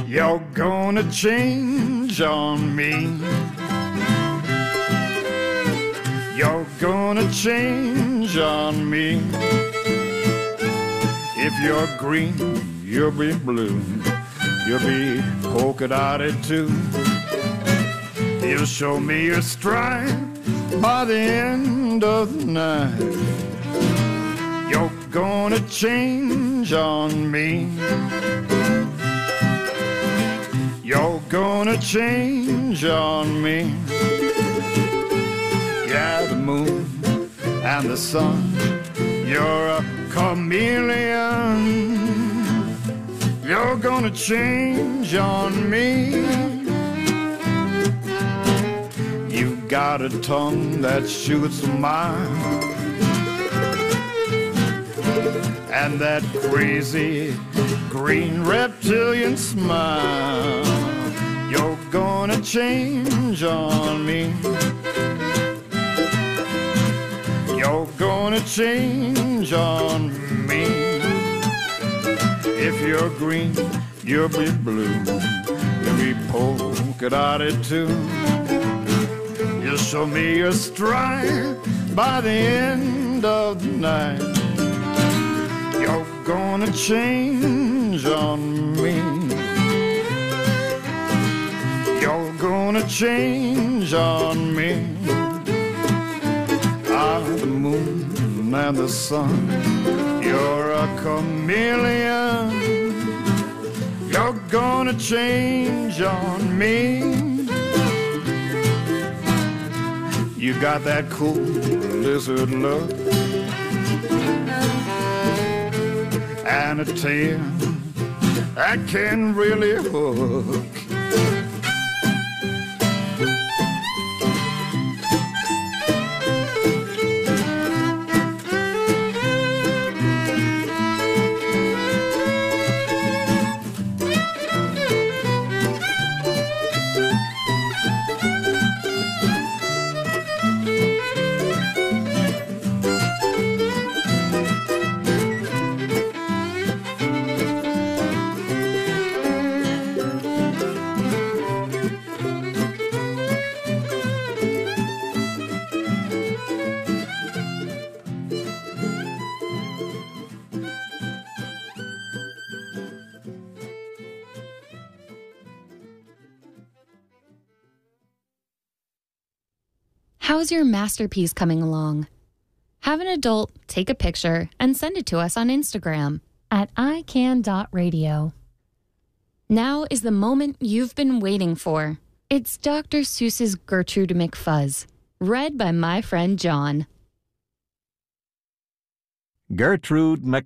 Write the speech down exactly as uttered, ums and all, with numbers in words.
You're gonna change on me. You're gonna change on me. If you're green, you'll be blue. You'll be polka dotted too. You'll show me your stride by the end of the night. You're gonna change on me. You're gonna change on me. Yeah, the moon and the sun, you're a chameleon. You're gonna change on me. You got a tongue that shoots a mile, and that crazy green reptilian smile. You're gonna change on me. You're gonna change on me. If you're green, you'll be blue. You'll be polka dotted too. You'll show me your stride by the end of the night. You're gonna change on me. You're gonna change on me. Ah, the moon and the sun, you're a chameleon. You're gonna change on me. You got that cool lizard look and a tail that can really hook. How's your masterpiece coming along? Have an adult take a picture and send it to us on Instagram at i can dot radio. Now is the moment you've been waiting for. It's Doctor Seuss's Gertrude McFuzz, read by my friend John. Gertrude McFuzz.